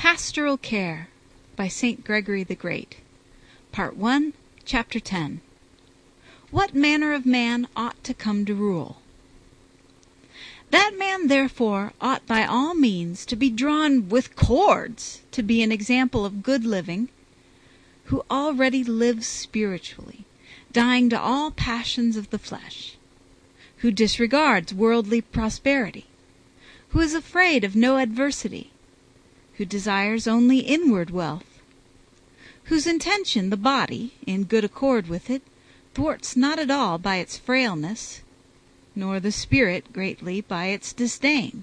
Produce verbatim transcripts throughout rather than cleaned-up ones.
Pastoral Care by Saint Gregory the Great. Part one, Chapter ten. What manner of man ought to come to rule? That man therefore ought by all means to be drawn with cords to be an example of good living, who already lives spiritually, dying to all passions of the flesh, who disregards worldly prosperity, who is afraid of no adversity, who desires only inward wealth, whose intention the body, in good accord with it, thwarts not at all by its frailness, nor the spirit greatly by its disdain.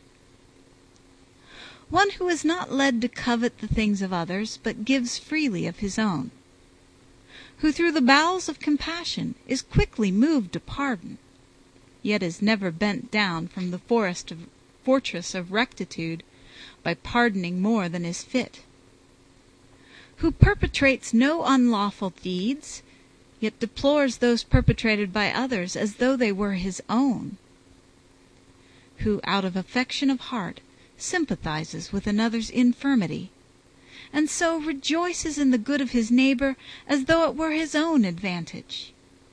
One who is not led to covet the things of others, but gives freely of his own, who through the bowels of compassion is quickly moved to pardon, yet is never bent down from the forest of, fortress of rectitude by pardoning more than is fit, who perpetrates no unlawful deeds, yet deplores those perpetrated by others as though they were his own, who out of affection of heart sympathizes with another's infirmity, and so rejoices in the good of his neighbor as though it were his own advantage,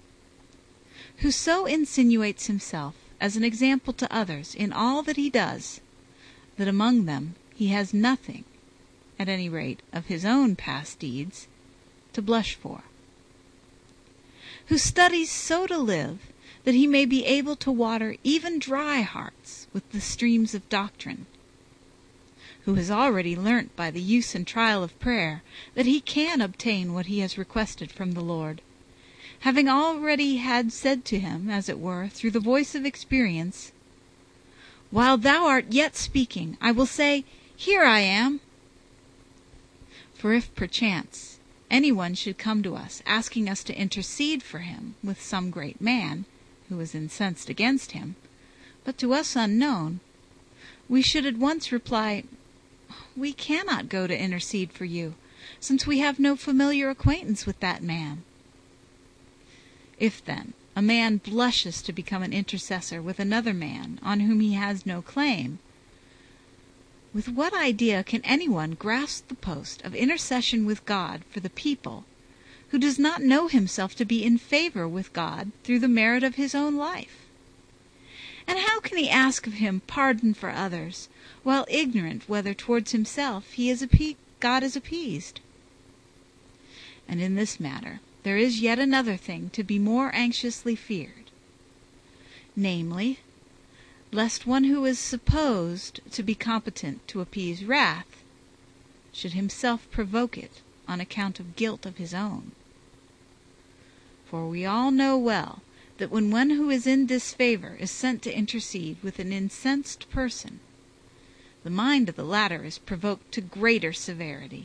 who so insinuates himself as an example to others in all that he does, that among them he has nothing, at any rate of his own past deeds, to blush for, who studies so to live that he may be able to water even dry hearts with the streams of doctrine, who has already learnt by the use and trial of prayer that he can obtain what he has requested from the Lord, having already had said to him, as it were, through the voice of experience, "While thou art yet speaking, I will say, Here I am." For if perchance any one should come to us, asking us to intercede for him with some great man, who is incensed against him, but to us unknown, we should at once reply, "We cannot go to intercede for you, since we have no familiar acquaintance with that man." If, then, a man blushes to become an intercessor with another man on whom he has no claim, with what idea can anyone grasp the post of intercession with God for the people, who does not know himself to be in favor with God through the merit of his own life? And how can he ask of him pardon for others, while ignorant whether towards himself he is appe- God is appeased? And in this matter there is yet another thing to be more anxiously feared, namely, lest one who is supposed to be competent to appease wrath should himself provoke it on account of guilt of his own. For we all know well that when one who is in disfavor is sent to intercede with an incensed person, the mind of the latter is provoked to greater severity.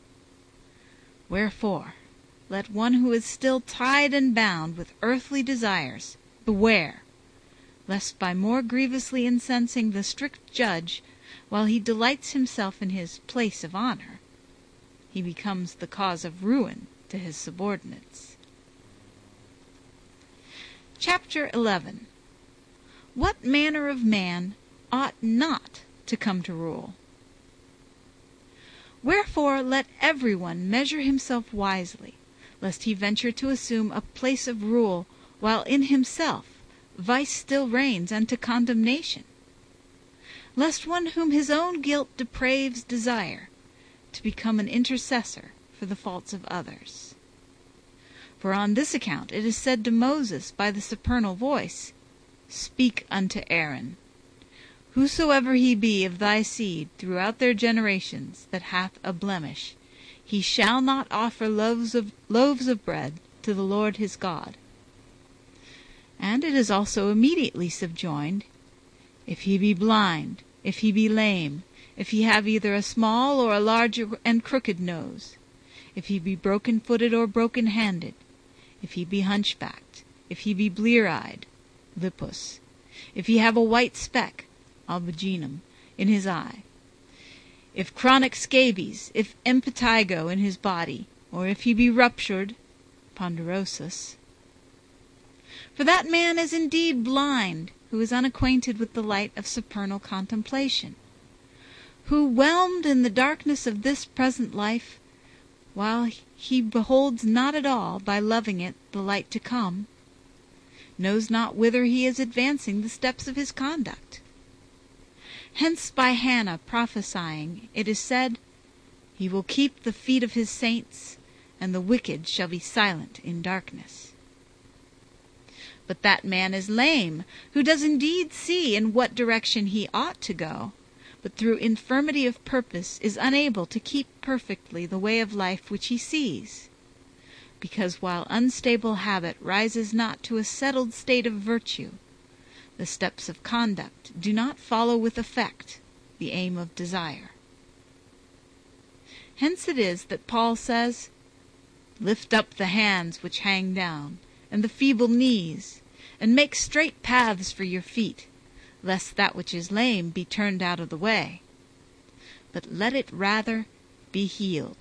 Wherefore, let one who is still tied and bound with earthly desires beware, lest by more grievously incensing the strict judge, while he delights himself in his place of honor, he becomes the cause of ruin to his subordinates. Chapter eleven. What manner of man ought not to come to rule? Wherefore let every one measure himself wisely, lest he venture to assume a place of rule, while in himself vice still reigns unto condemnation, lest one whom his own guilt depraves desire to become an intercessor for the faults of others. For on this account it is said to Moses by the supernal voice, "Speak unto Aaron, whosoever he be of thy seed throughout their generations that hath a blemish, he shall not offer loaves of, loaves of bread to the Lord his God." And it is also immediately subjoined, "If he be blind, if he be lame, if he have either a small or a large and crooked nose, if he be broken-footed or broken-handed, if he be hunchbacked, if he be blear-eyed, lupus, if he have a white speck, albuginum, in his eye, if chronic scabies, if impetigo in his body, or if he be ruptured, ponderosus. For that man is indeed blind who is unacquainted with the light of supernal contemplation, who, whelmed in the darkness of this present life, while he beholds not at all, by loving it, the light to come, knows not whither he is advancing the steps of his conduct. Hence by Hannah prophesying it is said, "He will keep the feet of his saints, and the wicked shall be silent in darkness." But that man is lame, who does indeed see in what direction he ought to go, but through infirmity of purpose is unable to keep perfectly the way of life which he sees, because while unstable habit rises not to a settled state of virtue, the steps of conduct do not follow with effect the aim of desire. Hence it is that Paul says, "Lift up the hands which hang down, and the feeble knees, and make straight paths for your feet, lest that which is lame be turned out of the way, but let it rather be healed."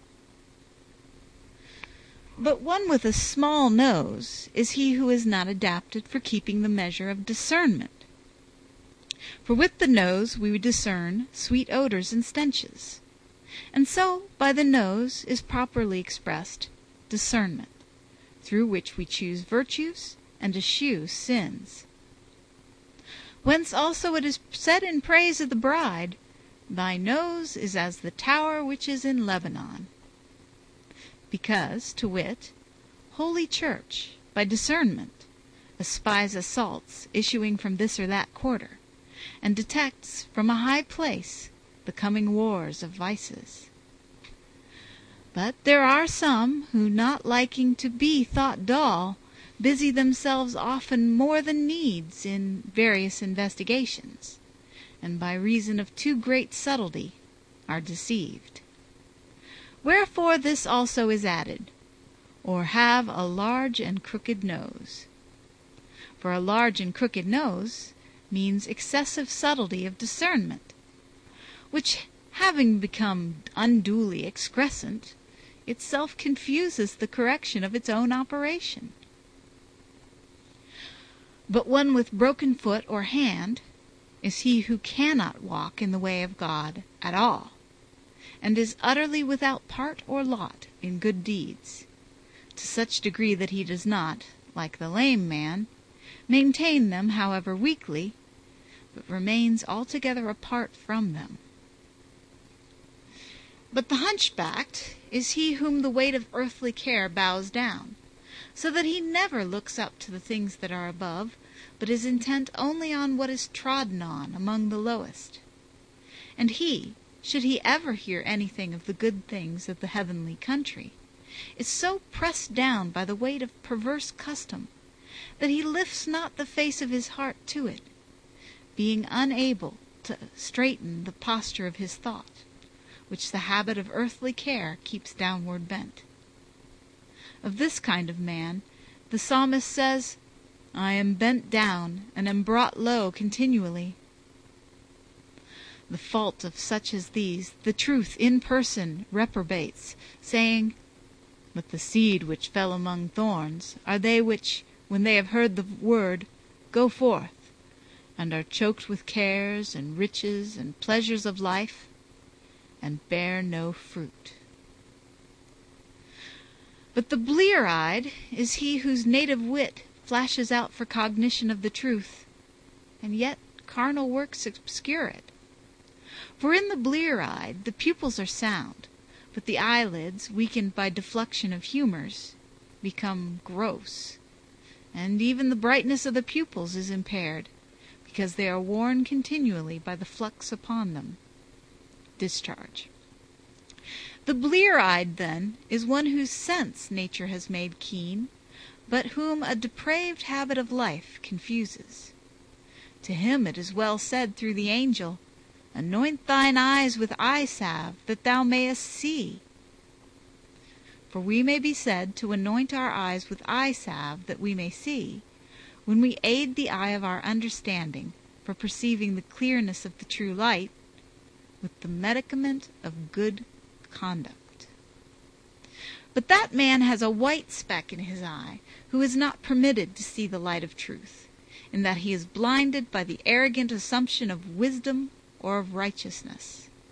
But one with a small nose is he who is not adapted for keeping the measure of discernment. For with the nose we discern sweet odors and stenches, and so by the nose is properly expressed discernment, through which we choose virtues and eschew sins. Whence also it is said in praise of the bride, "Thy nose is as the tower which is in Lebanon." Because, to wit, Holy Church, by discernment, espies assaults issuing from this or that quarter, and detects from a high place the coming wars of vices. But there are some who, not liking to be thought dull, busy themselves often more than needs in various investigations, and by reason of too great subtlety are deceived. Wherefore this also is added, or have a large and crooked nose. For a large and crooked nose means excessive subtlety of discernment, which, having become unduly excrescent, itself confuses the correction of its own operation. But one with broken foot or hand is he who cannot walk in the way of God at all, and is utterly without part or lot in good deeds, to such degree that he does not, like the lame man, maintain them however weakly, but remains altogether apart from them. But the hunchbacked is he whom the weight of earthly care bows down, so that he never looks up to the things that are above, but is intent only on what is trodden on among the lowest. And he, should he ever hear anything of the good things of the heavenly country, is so pressed down by the weight of perverse custom that he lifts not the face of his heart to it, being unable to straighten the posture of his thought, which the habit of earthly care keeps downward bent. Of this kind of man the psalmist says, "I am bent down, and am brought low continually." The fault of such as these the truth in person reprobates, saying, "But the seed which fell among thorns are they which, when they have heard the word, go forth, and are choked with cares and riches and pleasures of life, and bear no fruit." But the blear-eyed is he whose native wit flashes out for cognition of the truth, and yet carnal works obscure it. For in the blear-eyed the pupils are sound, but the eyelids, weakened by defluxion of humours, become gross, and even the brightness of the pupils is impaired, because they are worn continually by the flux upon them. Discharge. The blear-eyed, then, is one whose sense nature has made keen, but whom a depraved habit of life confuses. To him it is well said through the angel, "Anoint thine eyes with eye salve, that thou mayest see." For we may be said to anoint our eyes with eye salve that we may see, when we aid the eye of our understanding for perceiving the clearness of the true light, with the medicament of good conduct. But that man has a white speck in his eye, who is not permitted to see the light of truth, in that he is blinded by the arrogant assumption of wisdom or of righteousness.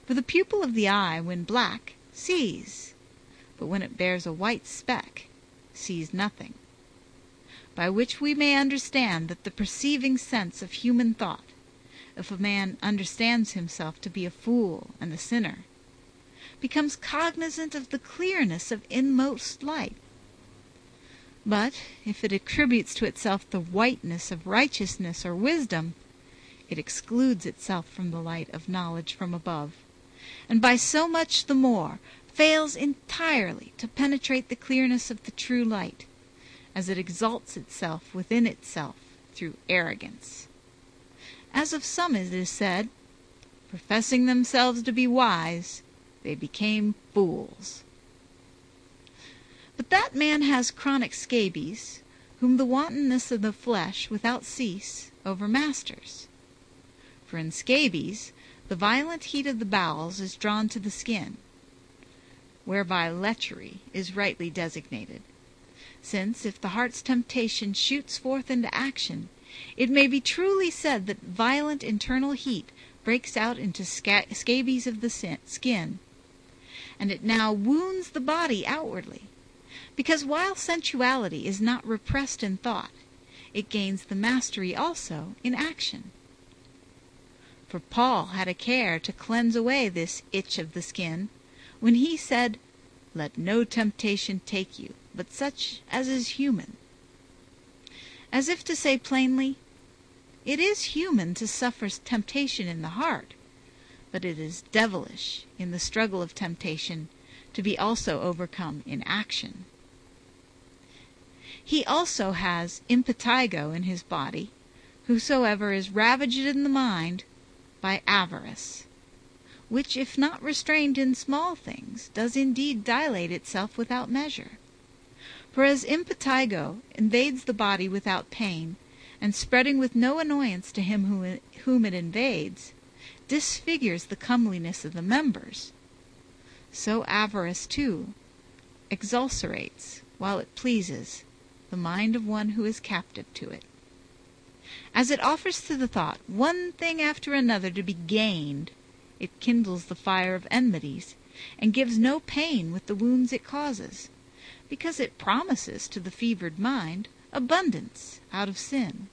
For the pupil of the eye, when black, sees, but when it bears a white speck, sees nothing. By which we may understand that the perceiving sense of human thought, if a man understands himself to be a fool and a sinner, becomes cognizant of the clearness of inmost light. But if it attributes to itself the whiteness of righteousness or wisdom, it excludes itself from the light of knowledge from above, and by so much the more fails entirely to penetrate the clearness of the true light, as it exalts itself within itself through arrogance. As of some it is said, professing themselves to be wise, they became fools. But that man has chronic scabies, whom the wantonness of the flesh without cease overmasters. For in scabies the violent heat of the bowels is drawn to the skin, whereby lechery is rightly designated, since if the heart's temptation shoots forth into action, it may be truly said that violent internal heat breaks out into sca- scabies of the skin, and it now wounds the body outwardly, because while sensuality is not repressed in thought, it gains the mastery also in action. For Paul had a care to cleanse away this itch of the skin, when he said, "Let no temptation take you, but such as is human." As if to say plainly, it is human to suffer temptation in the heart, but it is devilish in the struggle of temptation to be also overcome in action. He also has impetigo in his body, whosoever is ravaged in the mind by avarice, which, if not restrained in small things, does indeed dilate itself without measure. For as impetigo invades the body without pain, and spreading with no annoyance to him who, whom it invades, disfigures the comeliness of the members, so avarice too exulcerates, while it pleases, the mind of one who is captive to it. As it offers to the thought one thing after another to be gained, it kindles the fire of enmities, and gives no pain with the wounds it causes, because it promises to the fevered mind abundance out of sin.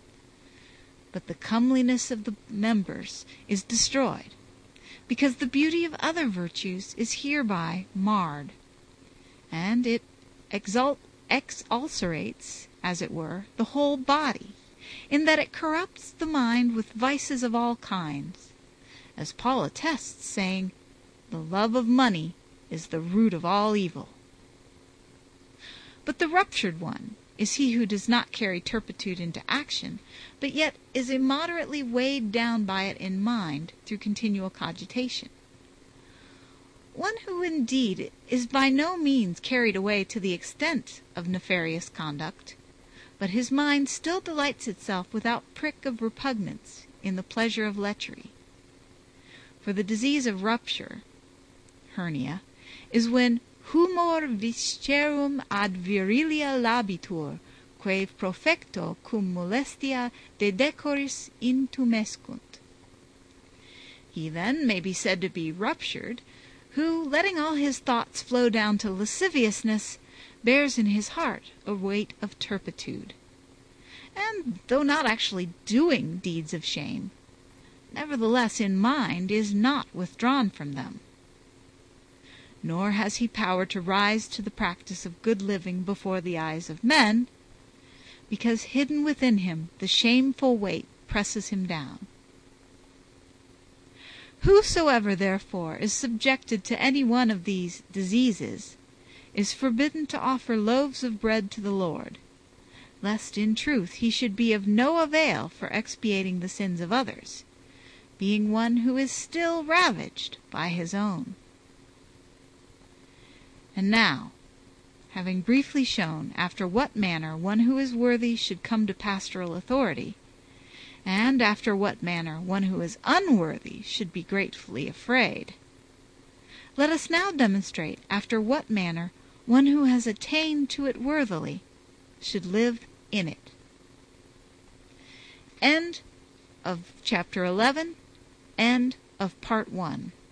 But the comeliness of the members is destroyed, because the beauty of other virtues is hereby marred, and it exalt, exulcerates, as it were, the whole body, in that it corrupts the mind with vices of all kinds, as Paul attests, saying, "The love of money is the root of all evil." But the ruptured one is he who does not carry turpitude into action, but yet is immoderately weighed down by it in mind through continual cogitation. One who indeed is by no means carried away to the extent of nefarious conduct, but his mind still delights itself without prick of repugnance in the pleasure of lechery. For the disease of rupture, hernia, is when humor viscerum ad virilia labitur, quae profecto cum molestia de decoris intumescunt. He then may be said to be ruptured, who, letting all his thoughts flow down to lasciviousness, bears in his heart a weight of turpitude, and, though not actually doing deeds of shame, nevertheless in mind is not withdrawn from them. Nor has he power to rise to the practice of good living before the eyes of men, because hidden within him the shameful weight presses him down. Whosoever, therefore, is subjected to any one of these diseases is forbidden to offer loaves of bread to the Lord, lest in truth he should be of no avail for expiating the sins of others, being one who is still ravaged by his own. And now, having briefly shown after what manner one who is worthy should come to pastoral authority, and after what manner one who is unworthy should be gratefully afraid, let us now demonstrate after what manner one who has attained to it worthily should live in it. End of chapter eleven. End of part one.